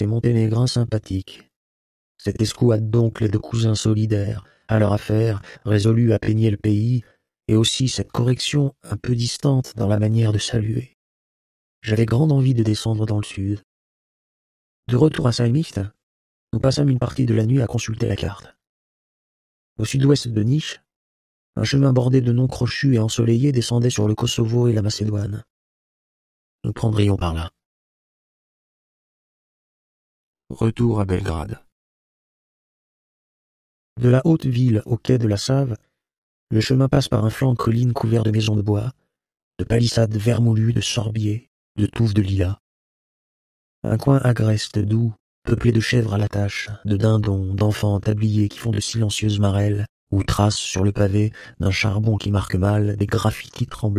Ces Monténégrins sympathiques. Cette escouade d'oncles et de cousins solidaires, à leur affaire, résolus à peigner le pays, et aussi cette correction un peu distante dans la manière de saluer. J'avais grande envie de descendre dans le sud. De retour à Saint-Michel, nous passâmes une partie de la nuit à consulter la carte. Au sud-ouest de Niche, un chemin bordé de noms crochus et ensoleillés descendait sur le Kosovo et la Macédoine. Nous prendrions par là. Retour à Belgrade. De la haute ville au quai de la Save, le chemin passe par un flanc de colline couvert de maisons de bois, de palissades vermoulues, de sorbiers, de touffes de lilas. Un coin agreste, doux, peuplé de chèvres à la tâche, de dindons, d'enfants tabliers qui font de silencieuses marelles, ou tracent sur le pavé d'un charbon qui marque mal des graffitis tremblants.